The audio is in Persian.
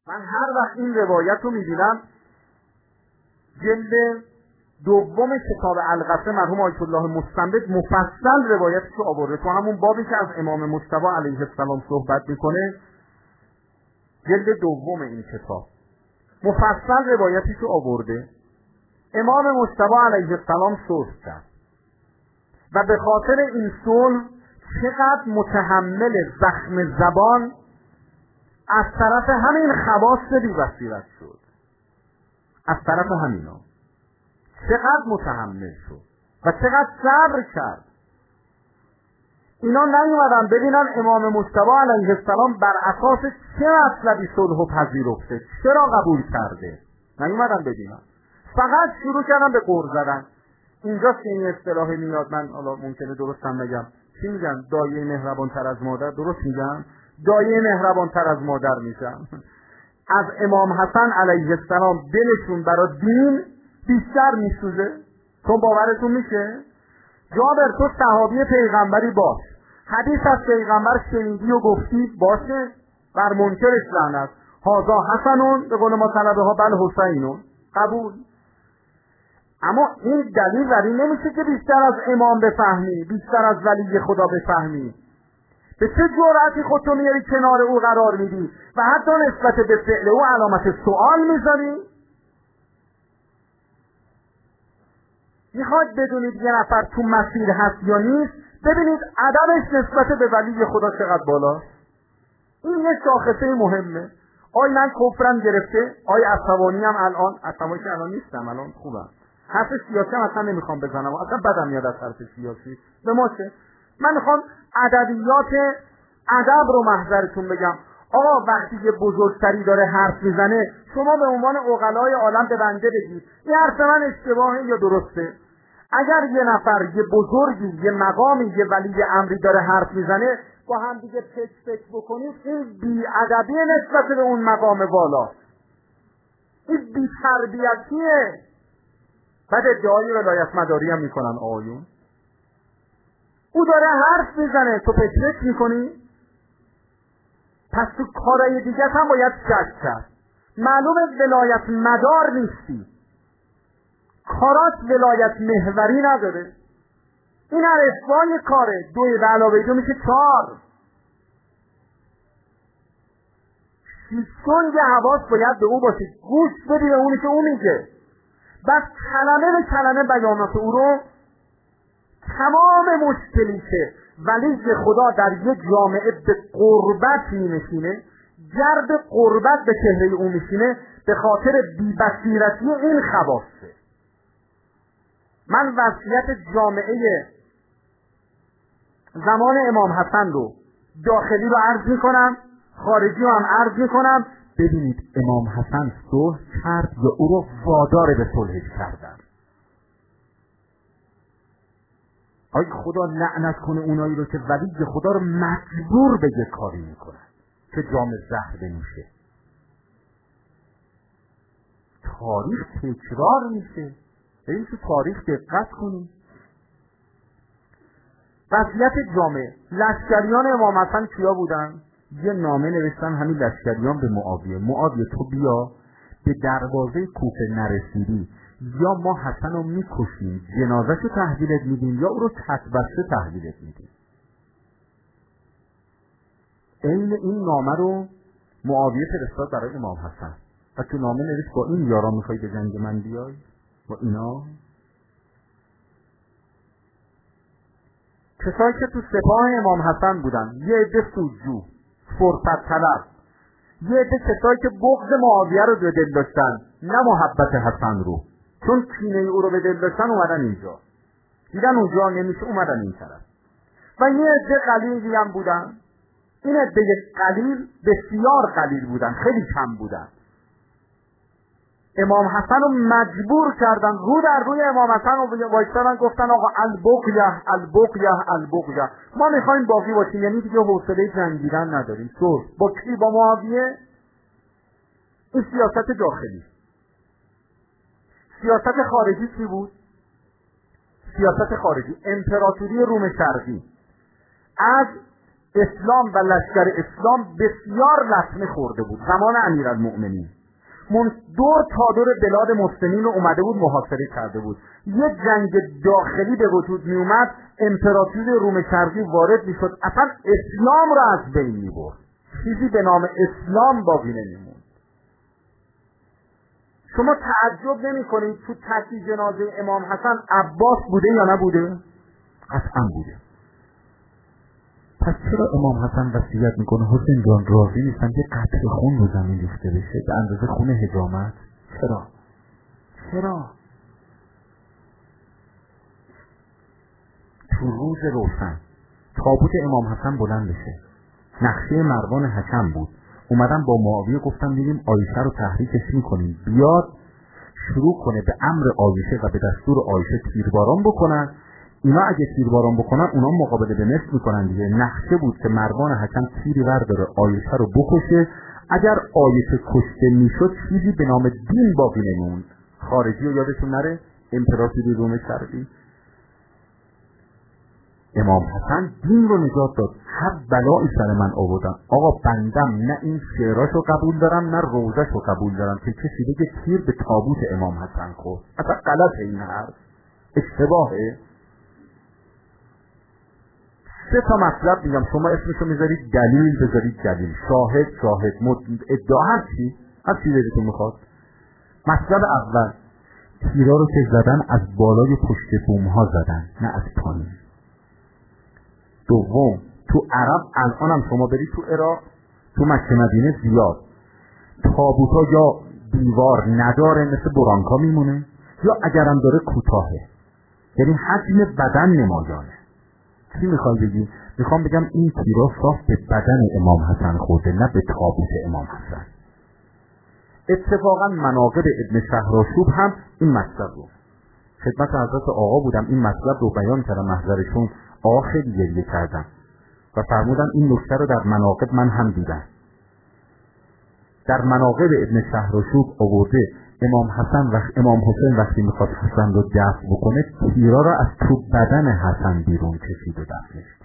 من هر وقت این روایت رو میبینم، جلد دوم کتاب القصه مرحوم آیت الله مستنبط مفصل روایتش رو آورده، تو همون بابی که از امام مجتبی علیه السلام صحبت میکنه، جلد دوم این کتاب مفصل روایتش رو آورده. امام مجتبی علیه السلام صلح کرد و به خاطر این صلح چقدر متحمل زخم زبان از طرف همین خواص بی بصیرت شد، از طرف همینا چقدر متحمل شد و چقدر صبر کرد. اینا نیومدن ببینن امام مجتبی علیه السلام بر اساس چه مطلبی صلح پذیرفته، چرا قبول کرده، نیومدن ببینن، فقط شروع کردن به غر زدن. اینجا که این اصطلاحی میاد، من حالا ممکنه درست هم نگم، چی میگن؟ دایه مهربان تر از مادر، درست میگن؟ دایه مهربان تر از مادر میشن. از امام حسن علیه السلام دلشون برای دین بیشتر میسوزه. تو باورتون میشه؟ جابر تو صحابی پیغمبری باش، حدیث از پیغمبر شنیدی و گفتی، باشه، بر منکرش لعنت، هازا حسنون به قول ما طلبه ها بل حسینون، قبول. اما این دلیل بر این نمیشه که بیشتر از امام بفهمی، بیشتر از ولی خدا بفهمی. به چه جرأتی خودتو میاری کنار او قرار میدی و حتی نسبت به فعل او علامت سوال میذاری؟ میخواد بدونید یه نفر تو مسیر هست یا نیست، ببینید ادبش نسبت به ولی خدا چقدر بالاست. این یه شاخصه مهمه. آی من کفرم گرفته، آی عصبانی هم الان، عصبانی که الان نیستم، الان خوبم، حرف سیاسی هم اصلا نمیخوام بزنم، اصلا بدم میاد از حرف سیاسی، به ما چه؟ من میخوام ادبیات ادب رو محضرتون بگم. آقا وقتی یه بزرگتری داره حرف میزنه، شما به عنوان عقلای عالم به بنده بگید این حرف من اشتباهه یا درسته. اگر یه نفر، یه بزرگی، یه مقامی، یه ولی امری داره حرف میزنه، با هم دیگه پچ بکنید، این بی‌ادبی نسبت به اون مقام والا، این بی‌تربیتیه. بعد ادعای ولایت مداری هم میکنن آقایون. او داره حرف میزنه، تو پچ میکنی؟ پس تو کارهای دیگه هم باید شک کرد. معلومه ولایت مدار نیستی، کارات ولایت محوری نداره. این الفبای کاره، 2 به علاوه 2 میشه 4. سیستون یه حواس باید به او باشید، گوش بدی به اونی که او میگه، بس کلمه به کلمه بیانات او رو. تمام مشکلی که ولی خدا در یک جامعه به قربت می‌نشینه، گرد قربت به چهره او میشینه، به خاطر بی‌بصیرتی این خواصه. من وضعیت جامعه زمان امام حسن رو داخلی رو عرض میکنم، خارجی رو هم عرض میکنم. ببینید امام حسن صلح کرد یا او رو وادار به صلح کردن. آی خدا لعنت کنه اونایی رو که ولی خدا رو مجبور به یه کاری میکنن که جام زهر بنوشه. تاریخ تکرار میشه. بریم تو تاریخ دقت کنیم. وضعیت جامعه، لشکریان امام حسن کیا بودن؟ یه نامه نوشتن همین لشکریان به معاویه، معاویه تو بیا، به دروازه کوفه نرسیدی یا ما حسن رو میکشیم جنازه رو تحویلت میدیم یا او رو کتبسته تحویلت میدیم. این نامه رو معاویه فرستاد برای امام حسن و تو نامه نوشت با این یارا میخوای به جنگ من بیای؟ با اینا؟ کسایی که تو سپاه امام حسن بودن، یه عده سودجو، فرصت طلب، یه عده کسایی که بغض معاویه رو به دل داشتن، نه محبت حسن رو، چون کینه او رو به دل داشتن اومدن اینجا، دیدن اونجا نمیشه اومدن این طرف. و یه عده قلیلی هم بودن. این عده قلیل بسیار قلیل بودن، خیلی کم بودن. امام حسن رو مجبور کردن، رو در روی امام حسن رو وایستادن، گفتن آقا البقیه البقیه البقیه، ما میخوایم باقی باشیم، یعنی دیگه حوصله جنگیدن نداریم. صلح با کی؟ با معاویه. این سیاست داخلی. سیاست خارجی چی بود؟ سیاست خارجی امپراتوری روم شرقی از اسلام و لشکر اسلام بسیار لطمه خورده بود زمان امیرالمؤمنین. دور تا دور بلاد مسلمین رو اومده بود محاصره کرده بود. یه جنگ داخلی به وجود می اومد، امپراتوری روم شرقی وارد می شد، اصلا اسلام رو از بین می برد. چیزی به نام اسلام باقی نمیموند. شما تعجب نمی کنید تو تکی جنازه امام حسن عباس بوده یا نبوده؟ قطعا بوده. پس چرا امام حسن وصیت میکنه حسین جان راضی نیستم که قطره خون رو زمین ریخته بشه به اندازه خون حجامت؟ چرا؟ تو روز روشن تابوت امام حسن بلند بشه، نقشه مروان حکم بود، اومدن با معاویه گفتن میریم عایشه رو تحریکش میکنیم، بیاد شروع کنه به امر عایشه و به دستور عایشه تیرباران بکنن. اینا اگه تیرباران بکنن اونا مقابله به مثل میکنن دیگه. نقشه بود که مروان حکم تیری برداره عایشه رو بکشه، اگر عایشه کشته میشد چیزی به نام دین باقی نمیموند. خارجی رو یادتون نره، امپراتوری روم شرقی. امام حسن دین رو نجات داد. هر بلایی سر من آوردن، آقا بندم نه این شعراشو قبول دارم نه روزشو قبول دارم که کسی بگه تیر به تابوت امام حسن خورد. اصلا غلطه این حرف، اشتباهه. 3 تا مطلب میگم، شما اسمشو میذارید دلیل، بذارید دلیل، شاهد ادعا، هر چی دلتون میخواد. مطلب اول، تیرا رو که زدن از بالای پشت بوم ها زدن نه از پایین. دوم، تو عرب الانم شما برید تو عراق، تو مکه مدینه زیاد تابوتا یا دیوار نداره مثل برانکا میمونه، یا اگرم داره کوتاهه، یعنی حجم بدن نمایانه. چی میخوای بگی؟ میخوام بگم این تیرا صاف به بدن امام حسن خورده نه به تابوت امام حسن. اتفاقا مناقب ابن شهرآشوب هم این مطلب رو خدمت حضرت آقا بودم، این مطلب رو بیان کردم محضرشون. آقا خیلی گریه کردم و فرمودن این نکته رو در مناقب من هم دیدم. در مناقب ابن شهرآشوب آورده امام حسین وقتی میخواد حسن رو دفن بکنه تیرا رو از تو بدن حسن بیرون کشید و دفنش